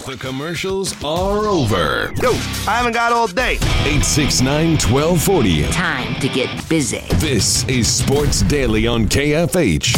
The commercials are over. Yo, I haven't got all day. 869-1240. Time to get busy. This is Sports Daily on KFH.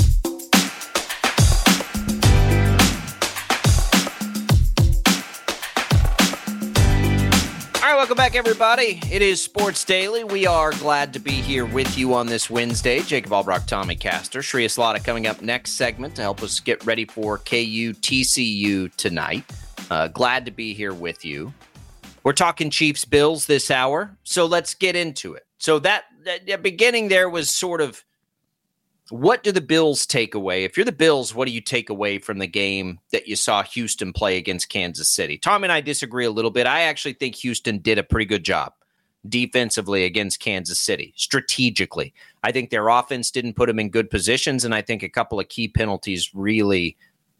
Welcome back, everybody. It is Sports Daily. We are glad to be here with you on this Wednesday. Jacob Albrock, Tommy Castor, Shreya Slaughter coming up next segment to help us get ready for KU TCU tonight. Glad to be here with you. We're talking Chiefs Bills this hour, so let's get into it. So that beginning there was sort of, what do the Bills take away? If you're the Bills, what do you take away from the game that you saw Houston play against Kansas City? Tom and I disagree a little bit. I actually think Houston did a pretty good job defensively against Kansas City, strategically. I think their offense didn't put them in good positions, and I think a couple of key penalties really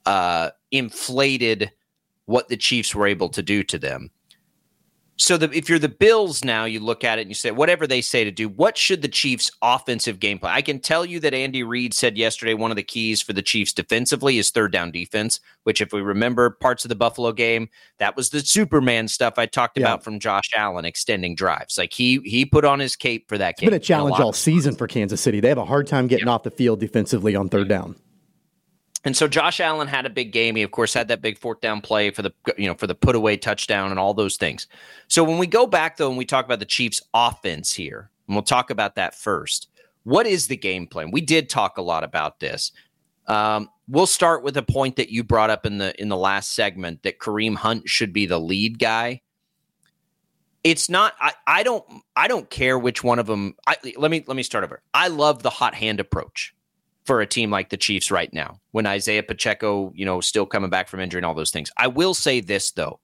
inflated what the Chiefs were able to do to them. So if you're the Bills now, you look at it and you say, whatever they say to do, what should the Chiefs' offensive game plan? I can tell you that Andy Reid said yesterday one of the keys for the Chiefs defensively is third down defense, which if we remember parts of the Buffalo game, that was the Superman stuff I talked about from Josh Allen extending drives. Like he put on his cape for that game. It's been a challenge all season for Kansas City. They have a hard time getting off the field defensively on third down. And so Josh Allen had a big game. He, of course, had that big fourth down play for the put away touchdown and all those things. So when we go back, though, and we talk about the Chiefs offense here, and we'll talk about that first, what is the game plan? We did talk a lot about this. We'll start with a point that you brought up in the last segment, that Kareem Hunt should be the lead guy. It's not. I don't care which one of them. Let me start over. I love the hot hand approach for a team like the Chiefs right now, when Isaiah Pacheco, still coming back from injury and all those things. I will say this, though.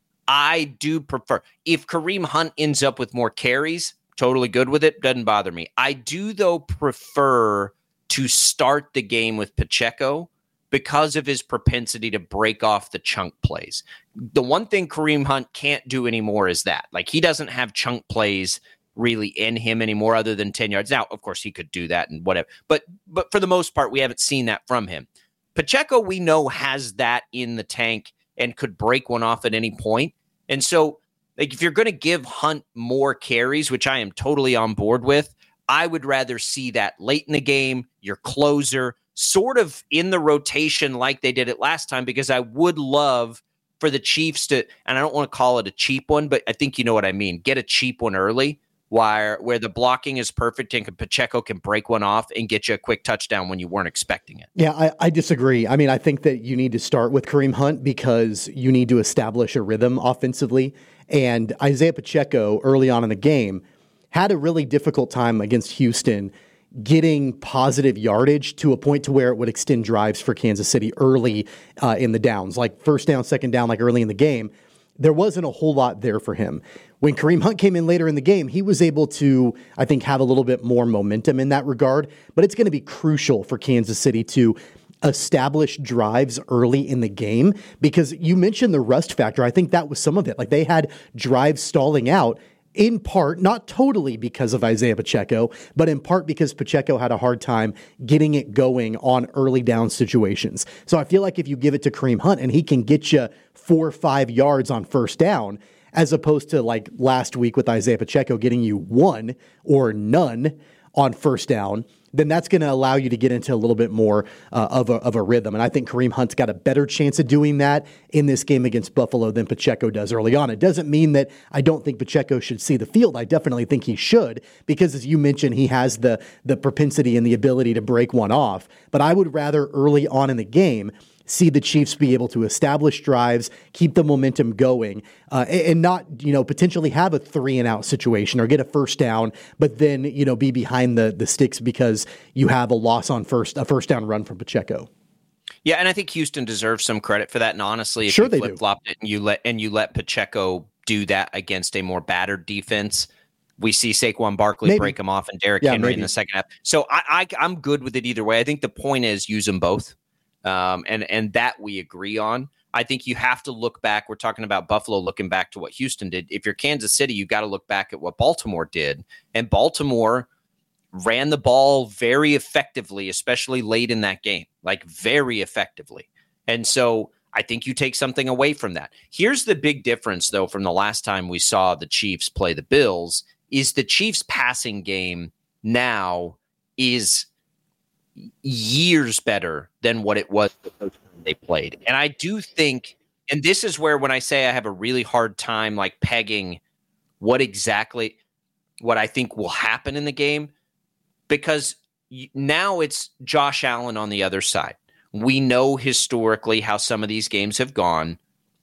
I do prefer, if Kareem Hunt ends up with more carries, totally good with it, doesn't bother me. I do, though, prefer to start the game with Pacheco because of his propensity to break off the chunk plays. The one thing Kareem Hunt can't do anymore is that. Like, he doesn't have chunk plays really in him anymore other than 10 yards. Now, of course, he could do that and whatever. But for the most part, we haven't seen that from him. Pacheco, we know, has that in the tank and could break one off at any point. And so, like, if you're going to give Hunt more carries, which I am totally on board with, I would rather see that late in the game, your closer, sort of in the rotation like they did it last time, because I would love for the Chiefs to, and I don't want to call it a cheap one, but I think you know what I mean, get a cheap one early, where the blocking is perfect and Pacheco can break one off and get you a quick touchdown when you weren't expecting it. Yeah, I disagree. I mean, I think that you need to start with Kareem Hunt because you need to establish a rhythm offensively. And Isaiah Pacheco, early on in the game, had a really difficult time against Houston getting positive yardage to a point to where it would extend drives for Kansas City early in the downs, like first down, second down, like early in the game. There wasn't a whole lot there for him. When Kareem Hunt came in later in the game, he was able to, I think, have a little bit more momentum in that regard. But it's going to be crucial for Kansas City to establish drives early in the game, because you mentioned the rust factor. I think that was some of it. Like, they had drives stalling out, in part, not totally because of Isaiah Pacheco, but in part because Pacheco had a hard time getting it going on early down situations. So I feel like if you give it to Kareem Hunt and he can get you 4 or 5 yards on first down, as opposed to like last week with Isaiah Pacheco getting you 1 or none on first down, then that's going to allow you to get into a little bit more of a rhythm. And I think Kareem Hunt's got a better chance of doing that in this game against Buffalo than Pacheco does early on. It doesn't mean that I don't think Pacheco should see the field. I definitely think he should, because as you mentioned, he has the propensity and the ability to break one off. But I would rather early on in the game see the Chiefs be able to establish drives, keep the momentum going, and not, potentially have a 3-and-out situation or get a first down, but then, be behind the sticks because you have a first down run from Pacheco. Yeah, and I think Houston deserves some credit for that. And honestly, if sure you flip-flopped it and you let Pacheco do that against a more battered defense, we see Saquon Barkley break him off and Derrick Henry in the second half. So I'm good with it either way. I think the point is use them both. And that we agree on. I think you have to look back. We're talking about Buffalo looking back to what Houston did. If you're Kansas City, you got to look back at what Baltimore did. And Baltimore ran the ball very effectively, especially late in that game, like very effectively. And so I think you take something away from that. Here's the big difference, though, from the last time we saw the Chiefs play the Bills, is the Chiefs' passing game now is years better than what it was the first time they played. And I do think, and this is where when I say I have a really hard time like pegging what I think will happen in the game, because now it's Josh Allen on the other side. We know historically how some of these games have gone.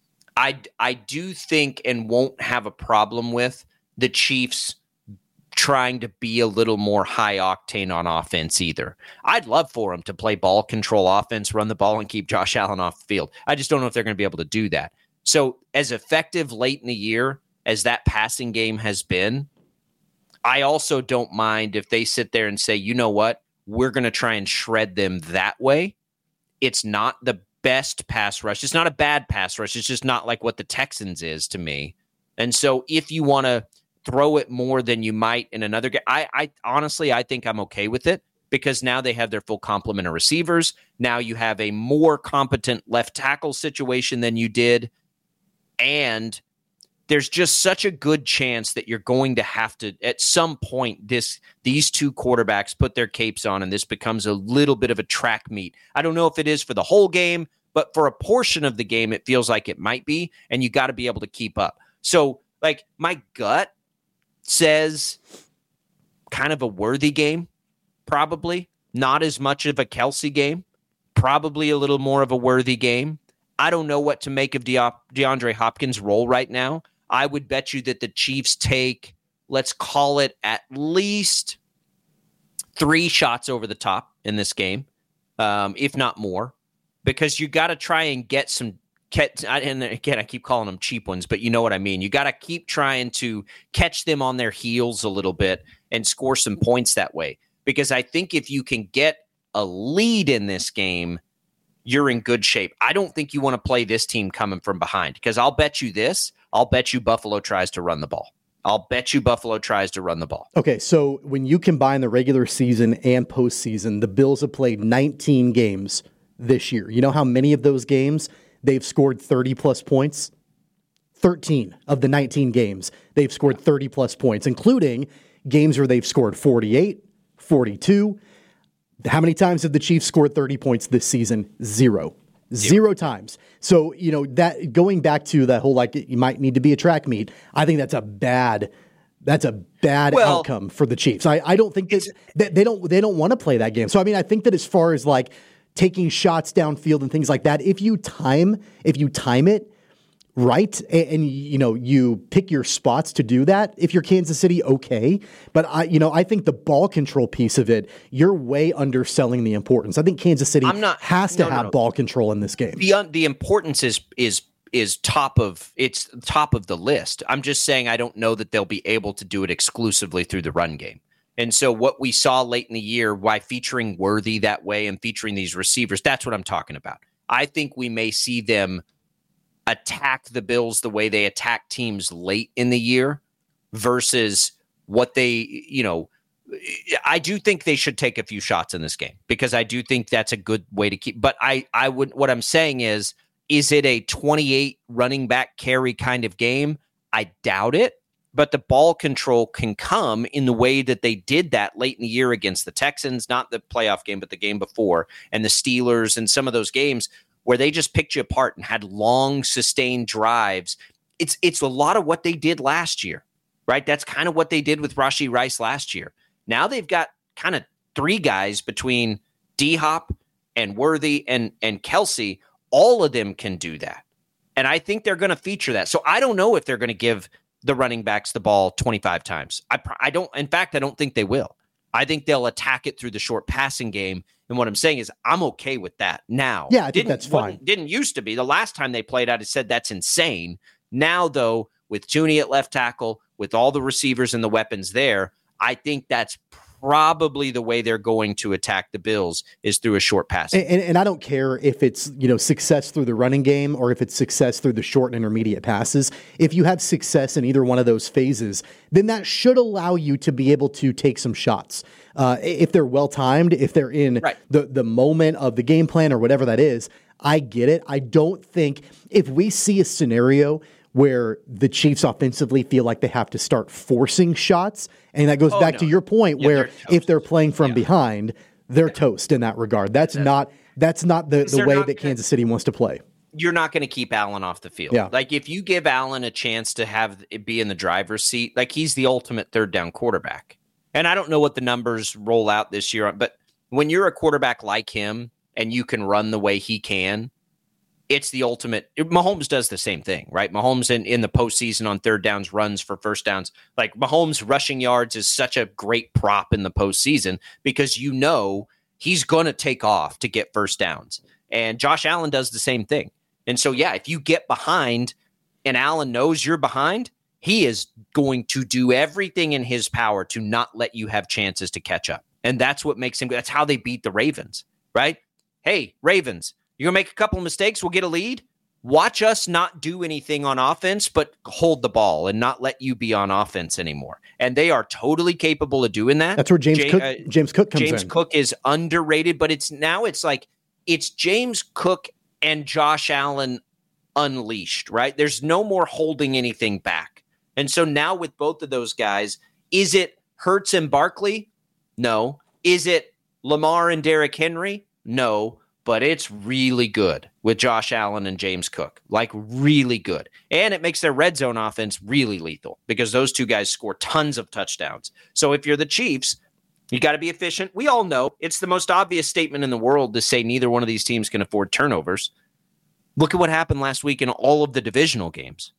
I do think and won't have a problem with the Chiefs trying to be a little more high octane on offense either. I'd love for them to play ball control offense, run the ball, and keep Josh Allen off the field. I just don't know if they're going to be able to do that. So as effective late in the year as that passing game has been, I also don't mind if they sit there and say, you know what, we're going to try and shred them that way. It's not the best pass rush. It's not a bad pass rush. It's just not like what the Texans is to me. And so if you want to throw it more than you might in another game, I honestly, I think I'm okay with it, because now they have their full complement of receivers. Now you have a more competent left tackle situation than you did. And there's just such a good chance that you're going to have to, at some point, these two quarterbacks put their capes on and this becomes a little bit of a track meet. I don't know if it is for the whole game, but for a portion of the game, it feels like it might be, and you got to be able to keep up. So, like, my gut says kind of a Worthy game, probably. Not as much of a Kelce game, probably a little more of a Worthy game. I don't know what to make of DeAndre Hopkins' role right now. I would bet you that the Chiefs take, let's call it at least 3 shots over the top in this game, if not more, because you got to try and get some, and again, I keep calling them cheap ones, but you know what I mean. You got to keep trying to catch them on their heels a little bit and score some points that way, because I think if you can get a lead in this game, you're in good shape. I don't think you want to play this team coming from behind, because I'll bet you this. I'll bet you Buffalo tries to run the ball. Okay, so when you combine the regular season and postseason, the Bills have played 19 games this year. You know how many of those games they've scored 30-plus points? 13 of the 19 games they've scored 30-plus points, including games where they've scored 48, 42. How many times have the Chiefs scored 30 points this season? Zero times. So, you know, that going back to that whole, like, you might need to be a track meet, I think that's a bad outcome for the Chiefs. I don't think that they don't want to play that game. So, I mean, I think that as far as like taking shots downfield and things like that, if you time it right, and you know, you pick your spots to do that, if you're Kansas City, okay. But I think the ball control piece of it, you're way underselling the importance. I think Kansas City has to have ball control in this game. The importance is top of the list. I'm just saying I don't know that they'll be able to do it exclusively through the run game. And so what we saw late in the year, why featuring Worthy that way and featuring these receivers, that's what I'm talking about. I think we may see them attack the Bills the way they attack teams late in the year versus what they, I do think they should take a few shots in this game, because I do think that's a good way to keep, but what I'm saying is it a 28 running back carry kind of game? I doubt it, but the ball control can come in the way that they did that late in the year against the Texans, not the playoff game, but the game before, and the Steelers, and some of those games where they just picked you apart and had long, sustained drives. It's a lot of what they did last year, right? That's kind of what they did with Rashee Rice last year. Now they've got kind of 3 guys between D-Hop and Worthy and Kelce. All of them can do that. And I think they're going to feature that. So I don't know if they're going to give the running backs the ball 25 times. I don't think they will. I think they'll attack it through the short passing game. And what I'm saying is I'm okay with that now. Yeah, I think that's fine. Didn't used to be. The last time they played, I said that's insane. Now, though, with Tooney at left tackle, with all the receivers and the weapons there, I think that's probably the way they're going to attack the Bills is through a short pass. And I don't care if it's, success through the running game or if it's success through the short and intermediate passes. If you have success in either one of those phases, then that should allow you to be able to take some shots. If they're well-timed, if they're in the moment of the game plan or whatever that is, I get it. I don't think if we see a scenario where the Chiefs offensively feel like they have to start forcing shots, and that goes back to your point where if they're playing from behind, they're toast in that regard. That's not the way that Kansas City wants to play. You're not going to keep Allen off the field. Yeah. Like if you give Allen a chance to have it be in the driver's seat, like he's the ultimate third down quarterback. And I don't know what the numbers roll out this year, but when you're a quarterback like him and you can run the way he can, it's the ultimate. Mahomes does the same thing, right? Mahomes in the postseason on third downs runs for first downs. Like Mahomes rushing yards is such a great prop in the postseason because he's going to take off to get first downs. And Josh Allen does the same thing. And so, if you get behind and Allen knows you're behind, he is going to do everything in his power to not let you have chances to catch up. And that's what makes him, that's how they beat the Ravens, right? Hey, Ravens, you're going to make a couple of mistakes, we'll get a lead. Watch us not do anything on offense, but hold the ball and not let you be on offense anymore. And they are totally capable of doing that. That's where James Cook comes in. James Cook is underrated, but it's James Cook and Josh Allen unleashed, right? There's no more holding anything back. And so now with both of those guys, is it Hurts and Barkley? No. Is it Lamar and Derrick Henry? No. But it's really good with Josh Allen and James Cook, like really good. And it makes their red zone offense really lethal because those two guys score tons of touchdowns. So if you're the Chiefs, you got to be efficient. We all know it's the most obvious statement in the world to say neither one of these teams can afford turnovers. Look at what happened last week in all of the divisional games.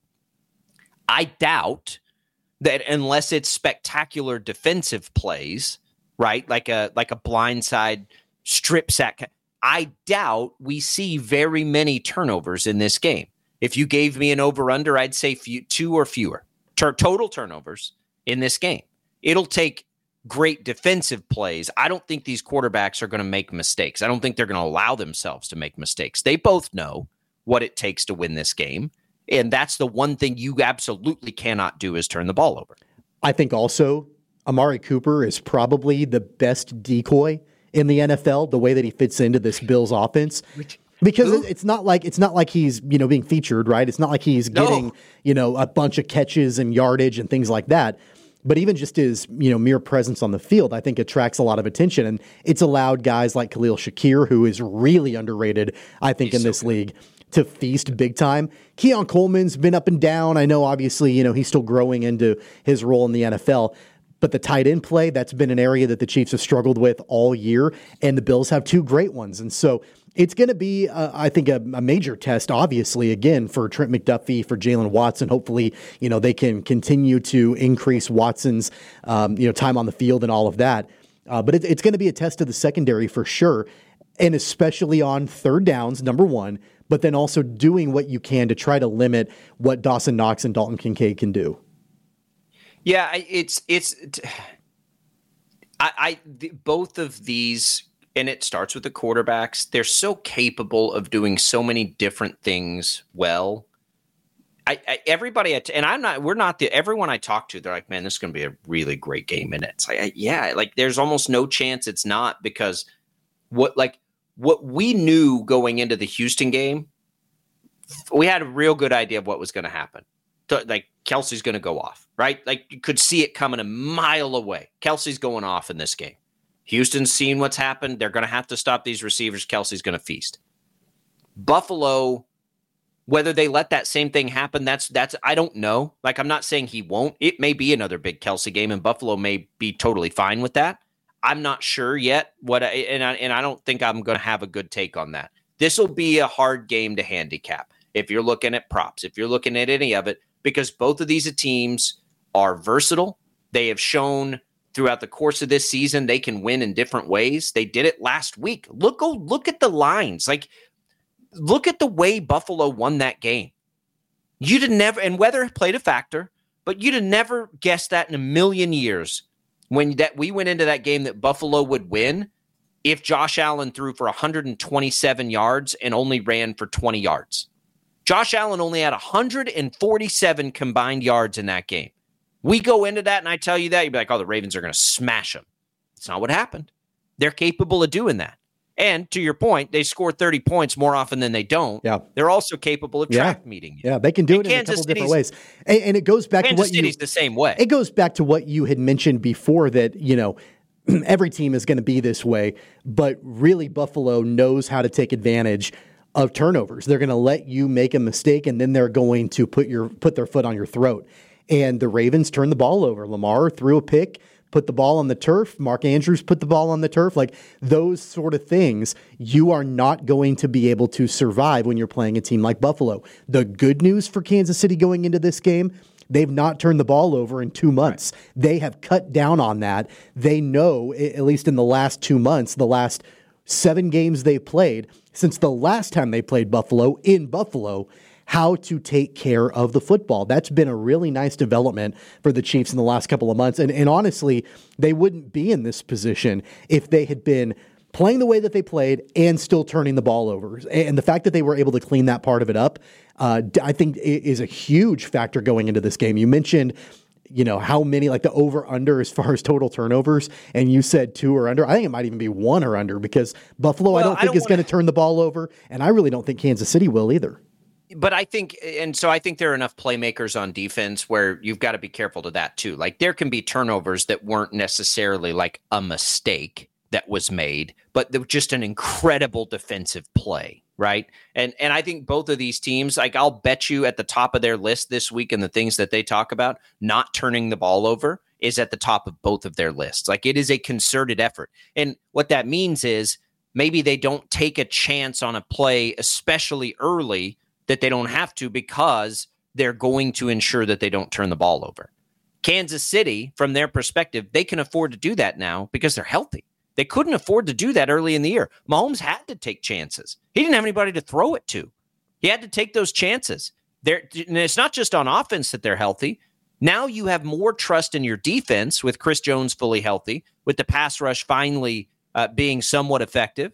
I doubt that unless it's spectacular defensive plays, right, like a blindside strip sack, I doubt we see very many turnovers in this game. If you gave me an over-under, I'd say 2 or fewer total turnovers in this game. It'll take great defensive plays. I don't think these quarterbacks are going to make mistakes. I don't think they're going to allow themselves to make mistakes. They both know what it takes to win this game. And that's the one thing you absolutely cannot do is turn the ball over. I think also Amari Cooper is probably the best decoy in the NFL, the way that he fits into this Bills offense. Because it's not like he's, being featured, right? It's not like he's getting, a bunch of catches and yardage and things like that. But even just his, mere presence on the field, I think attracts a lot of attention. And it's allowed guys like Khalil Shakir, who is really underrated, I think, in this league, to feast big time. Keon Coleman's been up and down. I know, obviously, he's still growing into his role in the NFL. But the tight end play, that's been an area that the Chiefs have struggled with all year. And the Bills have two great ones. And so it's going to be, I think, a major test, obviously, again, for Trent McDuffie, for Jalen Watson. Hopefully, they can continue to increase Watson's, time on the field and all of that. But it's going to be a test of the secondary for sure, and especially on third downs, number one, but then also doing what you can to try to limit what Dawson Knox and Dalton Kincaid can do. Yeah, both of these, and it starts with the quarterbacks. They're so capable of doing so many different things well. Everybody, and everyone I talk to, they're like, man, this is going to be a really great game. And it's like, there's almost no chance it's not, because what we knew going into the Houston game, we had a real good idea of what was going to happen. Like, Kelsey's going to go off, right? Like, you could see it coming a mile away. Kelsey's going off in this game. Houston's seen what's happened. They're going to have to stop these receivers. Kelsey's going to feast. Buffalo, whether they let that same thing happen, that's I don't know. Like, I'm not saying he won't. It may be another big Kelsey game, and Buffalo may be totally fine with that. I'm not sure yet. And I don't think I'm going to have a good take on that. This will be a hard game to handicap if you're looking at props, if you're looking at any of it, because both of these teams are versatile. They have shown throughout the course of this season they can win in different ways. They did it last week. Look at the lines. Like, look at the way Buffalo won that game. You'd have never, and weather played a factor, but you'd have never guessed that in a million years we went into that game that Buffalo would win if Josh Allen threw for 127 yards and only ran for 20 yards. Josh Allen only had 147 combined yards in that game. We go into that and I tell you that, you'd be like, oh, the Ravens are going to smash them. It's not what happened. They're capable of doing that. And to your point, they score 30 points more often than they don't. Yeah. They're also capable of track meeting you. Yeah, they can do it in a couple different ways. And it goes back to what City's the same way. It goes back to what you had mentioned before that, every team is going to be this way, but really Buffalo knows how to take advantage of turnovers. They're going to let you make a mistake and then they're going to put their foot on your throat. And the Ravens turned the ball over. Lamar threw a pick, put the ball on the turf. Mark Andrews put the ball on the turf. Like those sort of things, you are not going to be able to survive when you're playing a team like Buffalo. The good news for Kansas City going into this game, they've not turned the ball over in 2 months. Right. They have cut down on that. They know, at least in the last 2 months, the last 7 games they played, since the last time they played Buffalo in Buffalo, how to take care of the football. That's been a really nice development for the Chiefs in the last couple of months. And honestly, they wouldn't be in this position if they had been playing the way that they played and still turning the ball over. And the fact that they were able to clean that part of it up, I think is a huge factor going into this game. You mentioned, how many, like the over-under as far as total turnovers, and you said 2 or under. I think it might even be 1 or under because Buffalo, I don't think is going to turn the ball over, and I really don't think Kansas City will either. But I think there are enough playmakers on defense where you've got to be careful to that too. Like there can be turnovers that weren't necessarily like a mistake that was made, but they're just an incredible defensive play, right? And I think both of these teams, like I'll bet you at the top of their list this week and the things that they talk about, not turning the ball over is at the top of both of their lists. Like it is a concerted effort. And what that means is maybe they don't take a chance on a play, especially early, that they don't have to because they're going to ensure that they don't turn the ball over. Kansas City, from their perspective, they can afford to do that now because they're healthy. They couldn't afford to do that early in the year. Mahomes had to take chances. He didn't have anybody to throw it to. He had to take those chances. And it's not just on offense that they're healthy. Now you have more trust in your defense with Chris Jones fully healthy, with the pass rush finally being somewhat effective,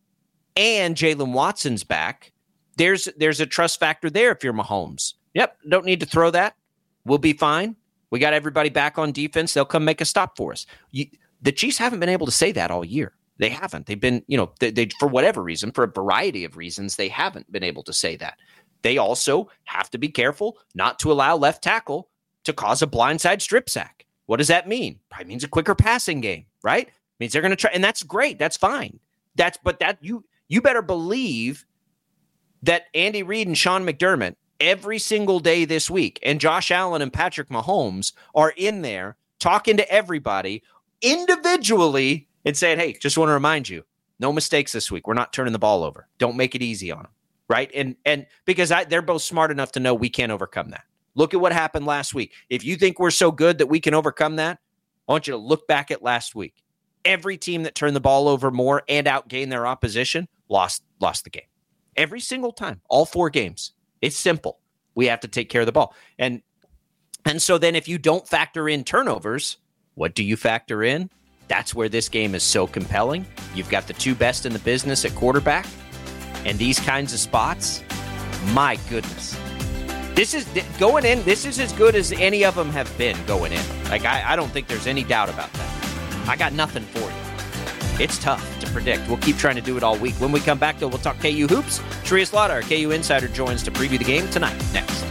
and Jalen Watson's back. There's a trust factor there if you're Mahomes. Yep, don't need to throw that. We'll be fine. We got everybody back on defense. They'll come make a stop for us. The Chiefs haven't been able to say that all year. They haven't. They've been, they for whatever reason, for a variety of reasons, they haven't been able to say that. They also have to be careful not to allow left tackle to cause a blindside strip sack. What does that mean? Probably means a quicker passing game, right? Means they're going to try, and that's great. That's fine. You better believe that Andy Reid and Sean McDermott every single day this week, and Josh Allen and Patrick Mahomes are in there talking to everybody individually and saying, hey, just want to remind you, no mistakes this week. We're not turning the ball over. Don't make it easy on them, right? And because they're both smart enough to know we can't overcome that. Look at what happened last week. If you think we're so good that we can overcome that, I want you to look back at last week. Every team that turned the ball over more and outgained their opposition lost the game. Every single time, all 4 games. It's simple. We have to take care of the ball. And so then if you don't factor in turnovers, what do you factor in? That's where this game is so compelling. You've got the 2 best in the business at quarterback. And these kinds of spots, my goodness. This is going in. This is as good as any of them have been going in. Like, I don't think there's any doubt about that. I got nothing for you. It's tough to predict. We'll keep trying to do it all week. When we come back, though, we'll talk KU hoops. Sharia Slaughter, our KU insider, joins to preview the game tonight. Next.